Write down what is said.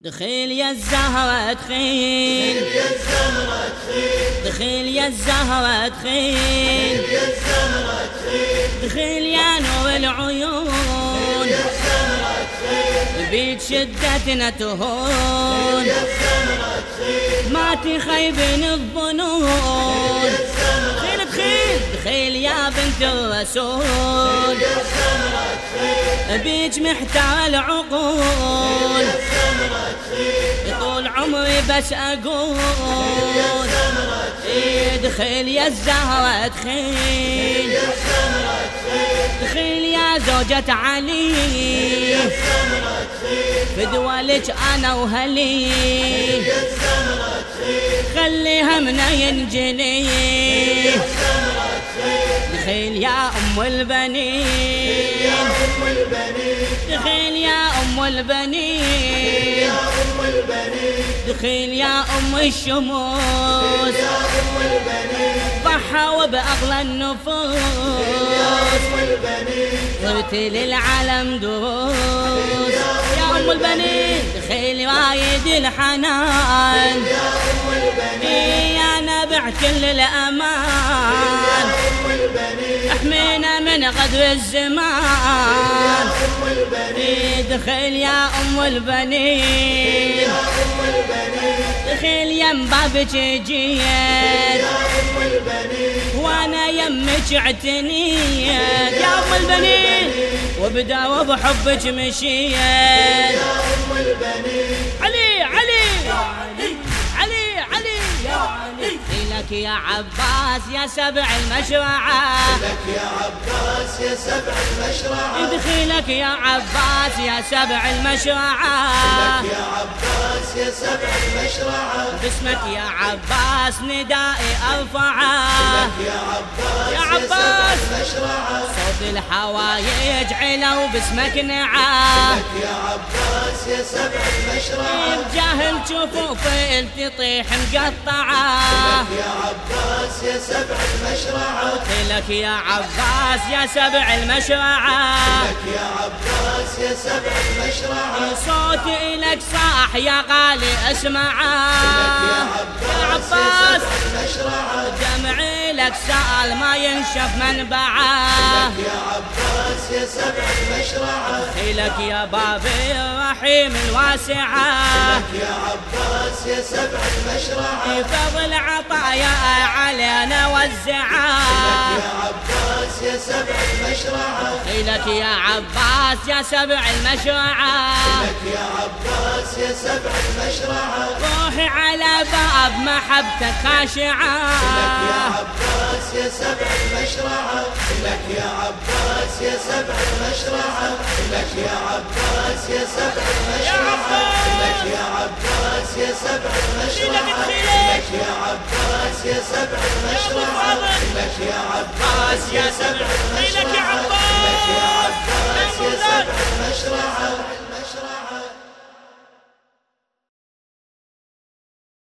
دخيل يا الزهرة دخيل، دخيل يا الزهرة دخيل، دخيل يا نور العيون، بيك شدتنا تهون، ما تخيبن الظنون. دخيل دخيل دخيل يا بنت الرسول، بيك محتار العقول، طول عمري بس أقول دخيل يا الزهرة دخيل، دخيل يا زوجة علي، فدوالك أنا وهلي، خلي همنا ينجلي. دخيل يا أم البنين، دخيل يا أم البنين، دخيل يا أم الشموس، ضحى بأغلى النفوس، صرت للعالم دروس. يا أم البنين دخيل وايد الحنان، يا نبع كل الأمان، احمينا من غدر الزمان. دخيل يا أم البنين، دخيل يم بابك جيت، وانا يمك اعتنيت. يا أم البنين وبدا وبحبك مشيت. علي علي علي علي لك يا عباس يا سبع المشرعة، لك يا عباس يا سبع المشرعة، دخيلك يا عباس يا سبع المشرعة، لك يا عباس يا سبع المشرعة، باسمك يا عباس ندائي أرفعه. لك يا عباس يا عباس يا سبع المشرعة، صوت الحوايج علو باسمك نعاه. لك يا عباس يا سبع المشرعة، بجاهل جفوفي تطيح مقطعه. يا عباس يا سبع المشرعة، لك يا عباس يا سبع المشرعة، لك يا عباس يا سبع المشرعة، صوتي لك صاح يا غالي اسمعه. يا عباس المشرعة، دمعي لك سأل ما ينشف منبعه. يا عباس يا سبع المشرعة، لك يا بابي الرحيم الواسعة، يا عباس يا سبع المشرعة، فضل عطايا علينا وزعه. يا عباس يا سبع المشرعة، لك يا عباس يا سبع المشرعة، يا عباس يا سبع المشرعة، روحي على باب محبتك خاشعة. يا عباس يا سبع المشرعة، لك يا عباس يا سبع المشرعة، لك يا عباس يا سبع المشرعة، لك يا عباس يا سبع المشرعة، لك يا عباس يا سبع المشرعة، لك يا عباس يا سبع المشرعة.